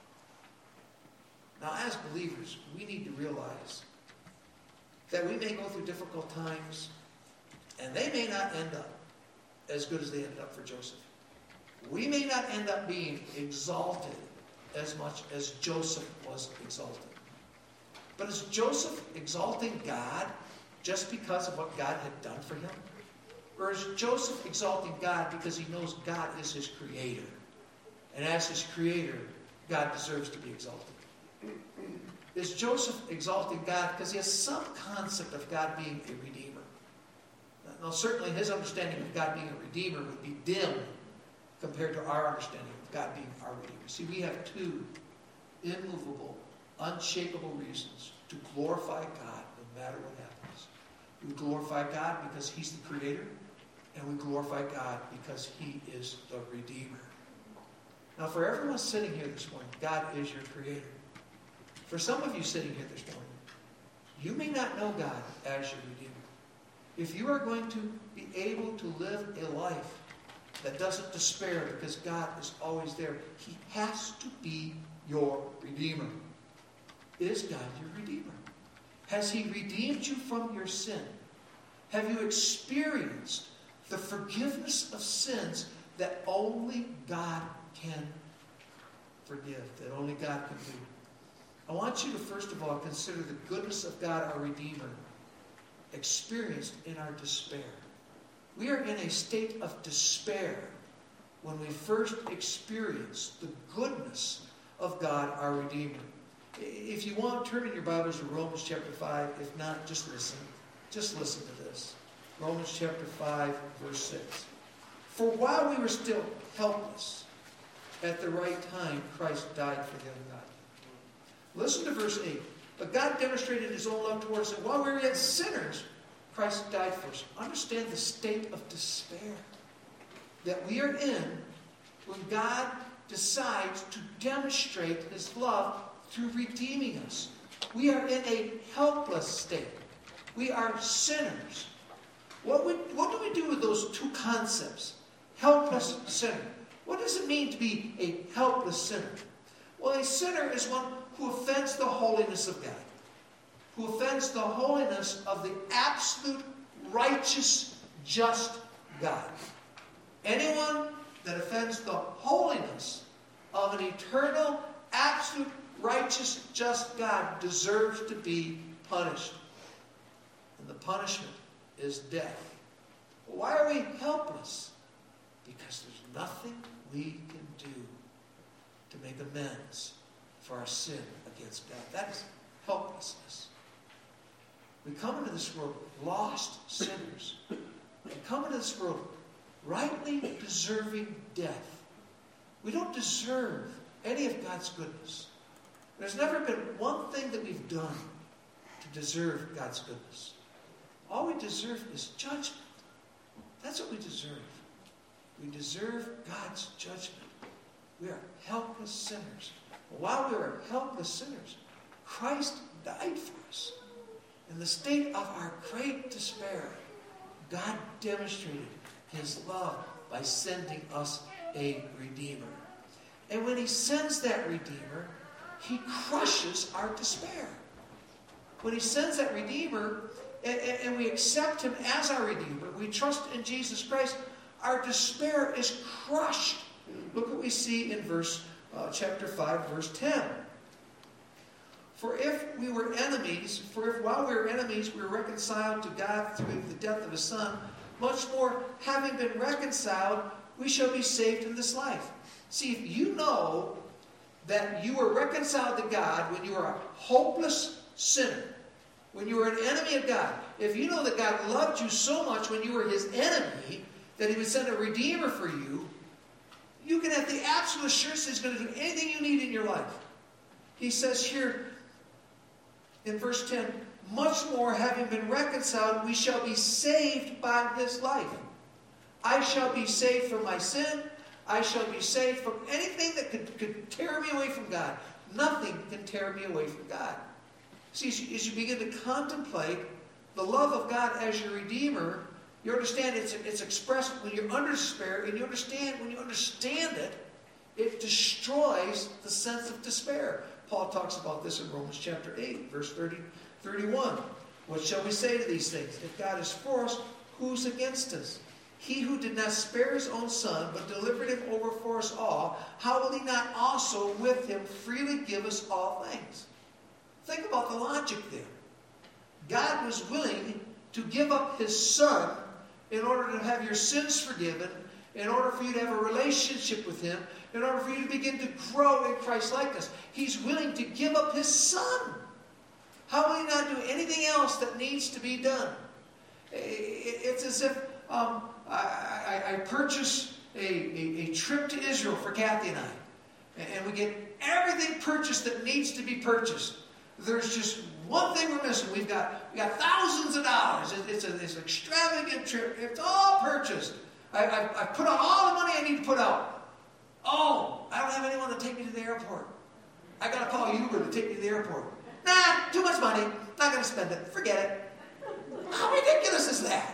Now, as believers, we need to realize that we may go through difficult times, and they may not end up as good as they ended up for Joseph. We may not end up being exalted as much as Joseph was exalted. But is Joseph exalting God just because of what God had done for him? Or is Joseph exalting God because he knows God is his creator? And as his creator, God deserves to be exalted. Is Joseph exalting God because he has some concept of God being a redeemer? Now, certainly his understanding of God being a redeemer would be dim compared to our understanding of God being our redeemer. See, we have two immovable, unshakable reasons to glorify God no matter what happens. We glorify God because he's the creator, and we glorify God because he is the redeemer. Now, for everyone sitting here this morning, God is your creator. For some of you sitting here this morning, you may not know God as your redeemer. If you are going to be able to live a life that doesn't despair because God is always there, he has to be your redeemer. Is God your redeemer? Has he redeemed you from your sin? Have you experienced the forgiveness of sins that only God can forgive, that only God can do? I want you to first of all consider the goodness of God, our Redeemer, experienced in our despair. We are in a state of despair when we first experience the goodness of God, our Redeemer. If you want, turn in your Bibles to Romans chapter 5. If not, just listen. Just listen to this. Romans chapter 5, verse 6. For while we were still helpless, at the right time, Christ died for the ungodly. Listen to verse 8. But God demonstrated his own love towards us, and while we were yet sinners, Christ died for us. Understand the state of despair that we are in when God decides to demonstrate his love through redeeming us. We are in a helpless state. We are sinners. What do we do with those two concepts? Helpless sinner. What does it mean to be a helpless sinner? Well, a sinner is one who offends the holiness of God, who offends the holiness of the absolute, righteous, just God. Anyone that offends the holiness of an eternal, absolute, righteous, just God deserves to be punished. And the punishment is death. Why are we helpless? Because there's nothing we can do to make amends for our sin against God. That is helplessness. We come into this world lost sinners. We come into this world rightly deserving death. We don't deserve any of God's goodness. There's never been one thing that we've done to deserve God's goodness. All we deserve is judgment. That's what we deserve. We deserve God's judgment. We are helpless sinners. While we were helpless sinners, Christ died for us. In the state of our great despair, God demonstrated his love by sending us a Redeemer. And when he sends that Redeemer, he crushes our despair. When he sends that Redeemer, and we accept him as our Redeemer, we trust in Jesus Christ, our despair is crushed. Look what we see in chapter 5, verse 10. For if while we were enemies, we were reconciled to God through the death of his Son, much more, having been reconciled, we shall be saved in this life. See, if you know that you were reconciled to God when you were a hopeless sinner, when you were an enemy of God, if you know that God loved you so much when you were his enemy, that he would send a Redeemer for you, you can have the absolute assurance that he's going to do anything you need in your life. He says here in verse 10, much more, having been reconciled, we shall be saved by his life. I shall be saved from my sin. I shall be saved from anything that could tear me away from God. Nothing can tear me away from God. See, as you begin to contemplate the love of God as your Redeemer, you understand it's expressed when you're under despair, and when you understand it, it destroys the sense of despair. Paul talks about this in Romans chapter 8, verse 31. What shall we say to these things? If God is for us, who's against us? He who did not spare his own son, but delivered him over for us all, how will he not also with him freely give us all things? Think about the logic there. God was willing to give up his son in order to have your sins forgiven, in order for you to have a relationship with him, in order for you to begin to grow in Christ's likeness. He's willing to give up his son. How will he not do anything else that needs to be done? It's as if I purchase a trip to Israel for Kathy and I. And we get everything purchased that needs to be purchased. There's just one thing we're missing. We got thousands of dollars. It's an extravagant trip. It's all purchased. I put out all the money I need to put out. Oh, I don't have anyone to take me to the airport. I got to call Uber to take me to the airport. Nah, too much money. Not going to spend it. Forget it. How ridiculous is that?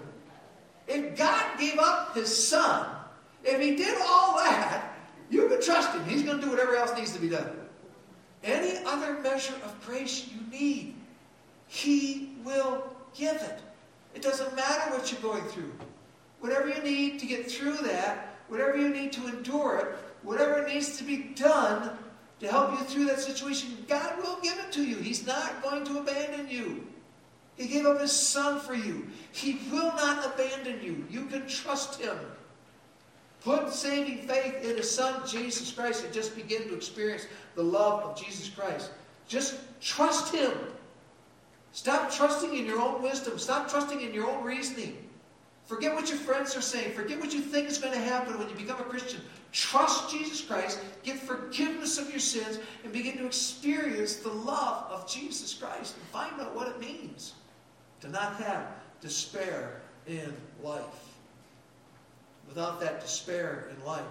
If God gave up his son, if he did all that, you can trust him. He's going to do whatever else needs to be done. Any other measure of grace you need, he will give it. It doesn't matter what you're going through. Whatever you need to get through that, whatever you need to endure it, whatever needs to be done to help you through that situation, God will give it to you. He's not going to abandon you. He gave up his son for you. He will not abandon you. You can trust him. Put saving faith in his son, Jesus Christ, and just begin to experience the love of Jesus Christ. Just trust him. Stop trusting in your own wisdom. Stop trusting in your own reasoning. Forget what your friends are saying. Forget what you think is going to happen when you become a Christian. Trust Jesus Christ. Get forgiveness of your sins and begin to experience the love of Jesus Christ and find out what it means to not have despair in life. Without that despair in life,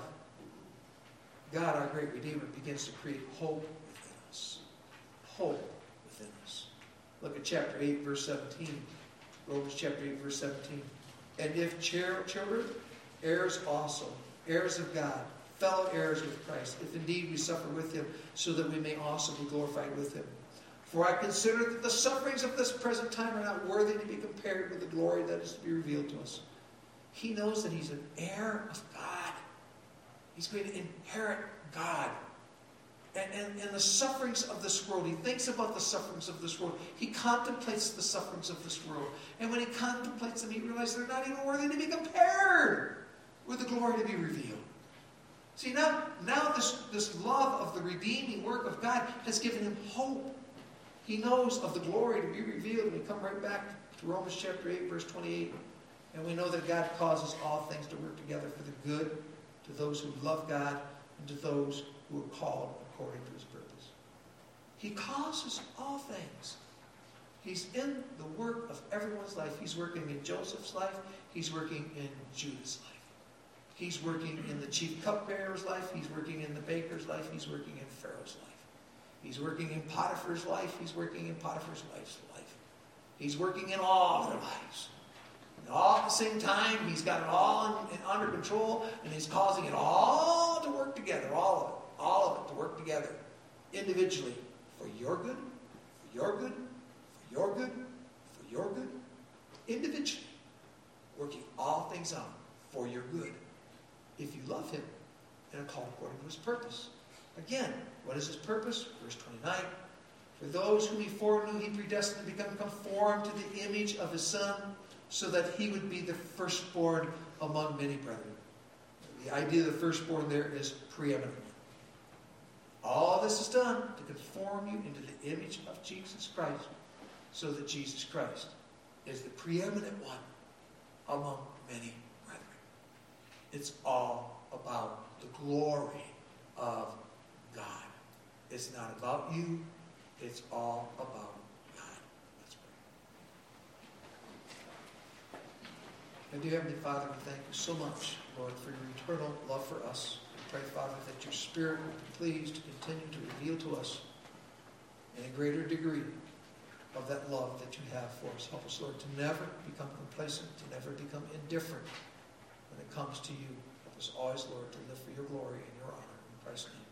God, our great Redeemer, begins to create hope within us. Hope within us. Look at chapter 8, verse 17. Romans chapter 8, verse 17. And if children, heirs also, heirs of God, fellow heirs with Christ, if indeed we suffer with him, so that we may also be glorified with him. For I consider that the sufferings of this present time are not worthy to be compared with the glory that is to be revealed to us. He knows that he's an heir of God. He's going to inherit God. And the sufferings of this world, he thinks about the sufferings of this world. He contemplates the sufferings of this world. And when he contemplates them, he realizes they're not even worthy to be compared with the glory to be revealed. See, now this love of the redeeming work of God has given him hope. He knows of the glory to be revealed. We come right back to Romans chapter 8, verse 28. And we know that God causes all things to work together for the good to those who love God and to those who are called according to his purpose. He causes all things. He's in the work of everyone's life. He's working in Joseph's life. He's working in Judah's life. He's working in the chief cupbearer's life. He's working in the baker's life. He's working in Pharaoh's life. He's working in Potiphar's life. He's working in Potiphar's wife's life. He's working in all of their lives. All at the same time, he's got it all under control, and he's causing it all to work together, all of it to work together, individually, for your good, for your good, for your good, for your good, individually, working all things out for your good, if you love him and are called according to his purpose. Again, what is his purpose? Verse 29, for those whom he foreknew, he predestined to become conformed to the image of his Son, so that he would be the firstborn among many brethren. The idea of the firstborn there is preeminent. All this is done to conform you into the image of Jesus Christ, so that Jesus Christ is the preeminent one among many brethren. It's all about the glory of God. It's not about you. It's all about God. Let's And dear Heavenly Father, we thank you so much, Lord, for your eternal love for us. We pray, Father, that your Spirit will be pleased to continue to reveal to us in a greater degree of that love that you have for us. Help us, Lord, to never become complacent, to never become indifferent when it comes to you. Help us always, Lord, to live for your glory and your honor. In Christ's name.